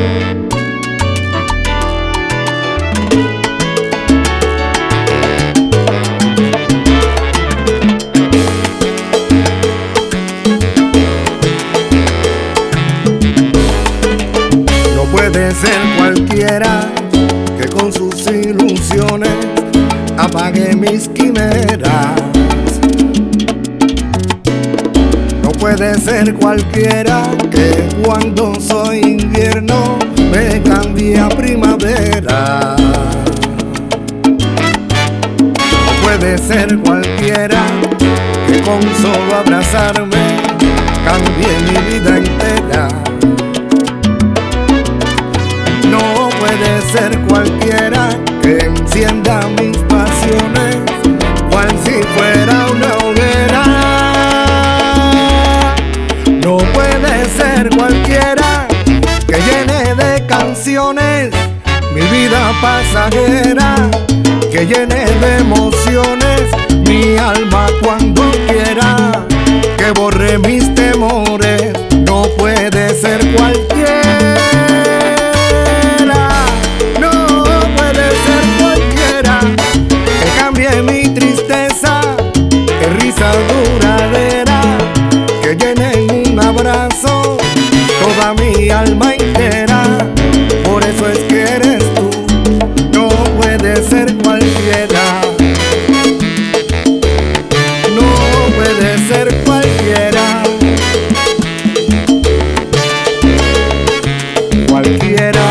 No puede ser cualquiera que con sus ilusiones apague mis quimeras. No puede ser cualquiera que cuando soy invierno me cambie a primavera. No puede ser cualquiera que con solo abrazarme cambie mi vida entera. No puede ser cualquiera que encienda mis pasiones cual si fuera una hoguera. No puede ser cualquiera que llene de canciones mi vida pasajera, que llene de emociones mi alma cuando quiera, que borre mis temores. No puede ser cualquiera. Mi tristeza, que risa duradera, que llene en un abrazo toda mi alma entera. Por eso es que eres tú, no puede ser cualquiera. No puede ser cualquiera. Cualquiera.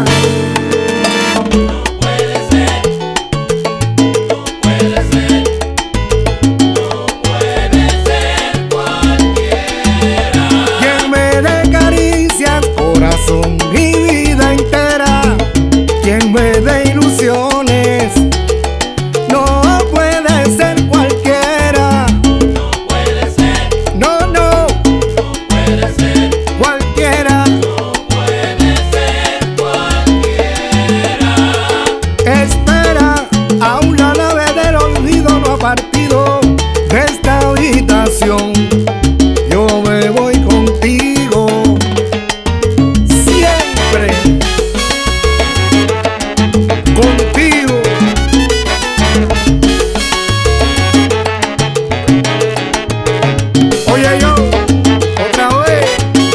Mi vida entera, quien me dé ilusiones, no puede ser cualquiera. No puede ser. No, no, no puede ser cualquiera. No puede ser cualquiera. Espera, aún la nave del olvido no ha partido de esta habitación. Yo me voy contigo. Contigo. Oye yo, otra vez.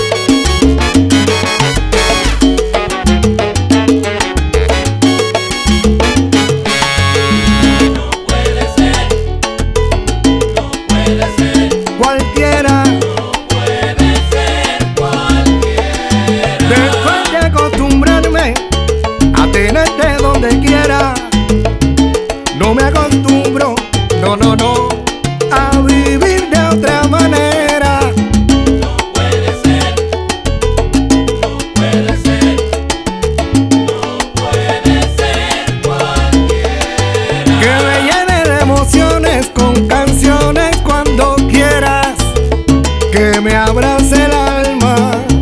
No puede ser. No puede ser Cualquiera. No puede ser cualquiera. Después de acostumbrarme a tenerte donde quiera, no me acostumbro, no, no, no, a vivir de otra manera. No puede ser. No puede ser. No puede ser cualquiera. Que me llene de emociones con canciones cuando quieras, que me abrace el alma.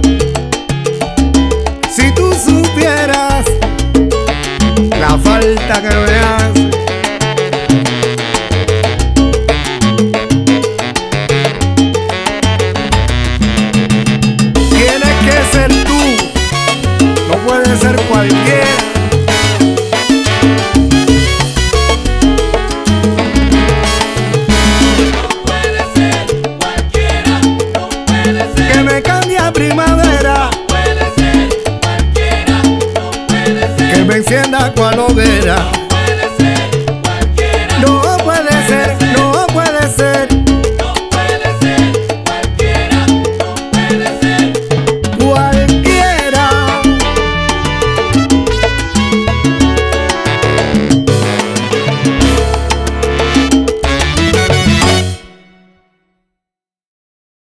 Si tú supieras la falta que me hace. Tienes que ser tú, no puede ser cualquiera. No puede ser cualquiera. No puede ser. Que me cambie a primavera, No puede ser cualquiera. No puede ser. que me encienda cual hoguera.